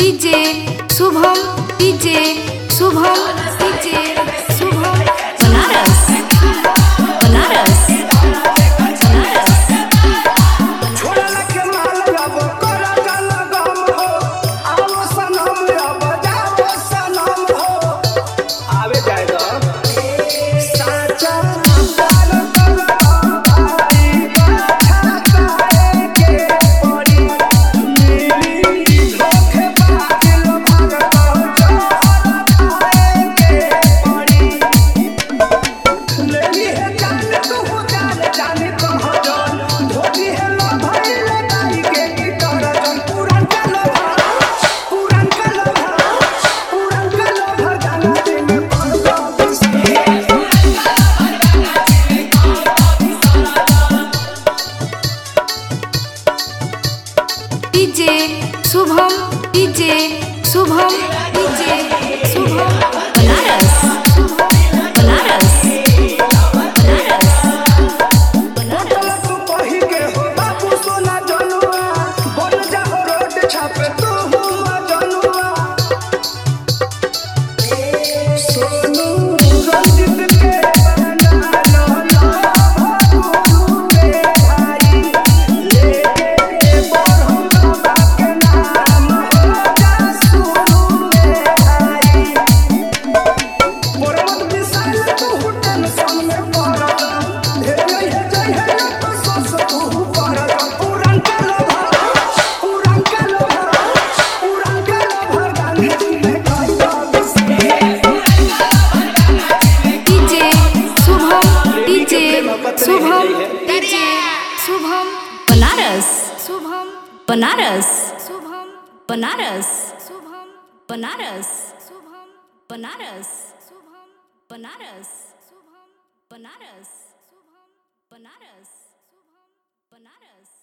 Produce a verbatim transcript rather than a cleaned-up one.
DJ Shubham DJ Shubham DJ Shubham Banaras Banaras DJ Shubham DJ Shubham DJ Shubham Banaras Banaras Banaras तू कही के हो बाबू सोना जनुआ बोल जा हो रोड छापे तू हुआ जनुआ सोनू रंजित के बना लो लो भगुरु रे भाई लेके बढ़ो बाबा के नाम हो जा सुनु रे भाई मोरमत विशाल तू टेंशन में पड़ा हे हे जय हे तो सस तू पड़ा पुरान के लोभा पुरान के लोभा पुरान के लोभा गाने में कई बात DJ Shubham DJ Shubham DJ Shubham Banaras Shubham Banaras Shubham Banaras Shubham Banaras Shubham Banaras Shubham Banaras Shubham Banaras Shubham Banaras Shubham Banaras